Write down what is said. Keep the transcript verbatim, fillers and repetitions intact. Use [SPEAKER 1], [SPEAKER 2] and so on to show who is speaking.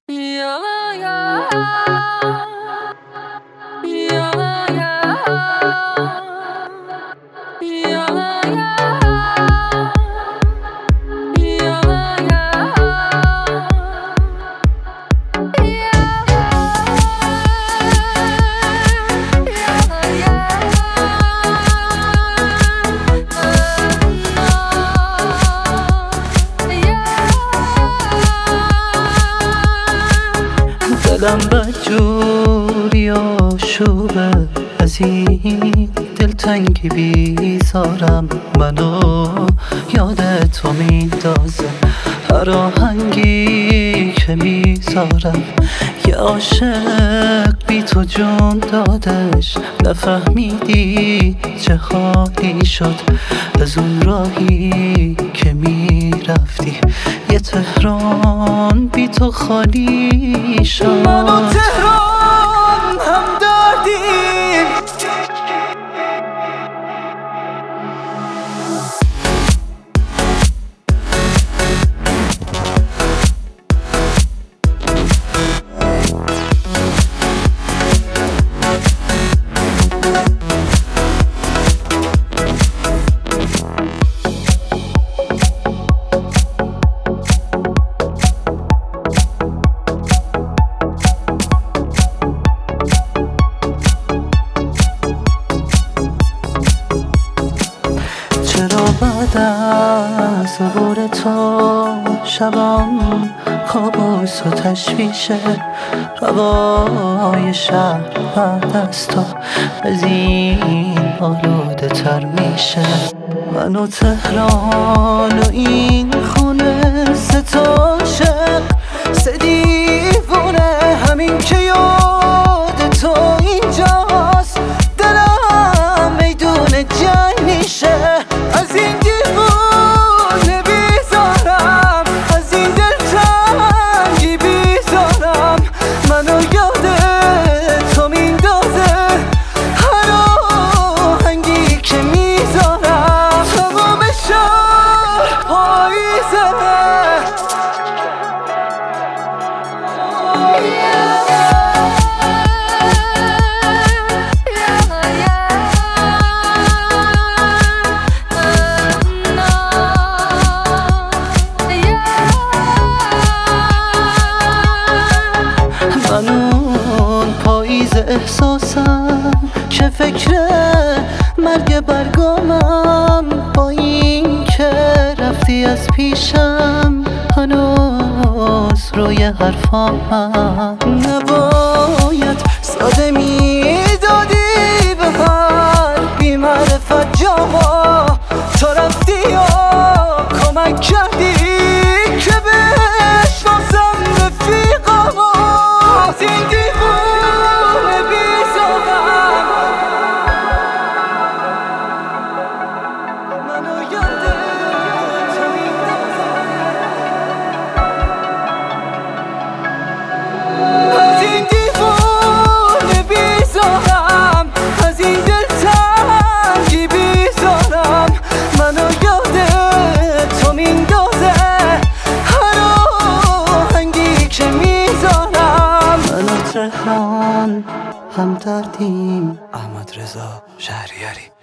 [SPEAKER 1] دلم بدجوری آشوبه، از این دلتنگی بیزارم. منو یاد تو میندازه هر آهنگی که میذارم. یه عاشق بی تو جون دادش، نفهمیدی چه حالی شد از اون راهی که میرفتی. یه تهران بی تو خالی شد. من و تهران هم دردیم، چرا بعد از عبور تو شبام کابوس و تشویشه؟ هوای شهر بعد از تو از این آلوده تر میشه. من و تهران و این خونه سه تا عاشق، سه دیوونه، همین که یاد تو اینجاست دلم میدون جنگ میشه. از این دیوونه بیزارم، از این دلتنگی بیزارم. منو یاد تو میندازه هر آهنگی که میذارم. تمام شهر پاییزه، من اون پاییز احساسم که فکر مرگ برگامم. با این که رفتی از پیشم هنوز روی حرفامم. نباید ساده میدادی به هر بی معرفت جاما. تو رفتی یا کمک کردی که بشناسم رفیقامو. از این دیوونه بیزارم، منو یاد تو میندازه. از این دیوونه بیزارم، از این دلتنگی بیزارم. منو یاد تو میندازه هر آهنگی که میذارم. من و تهران هم دردیم. احمد رضا شهریاری.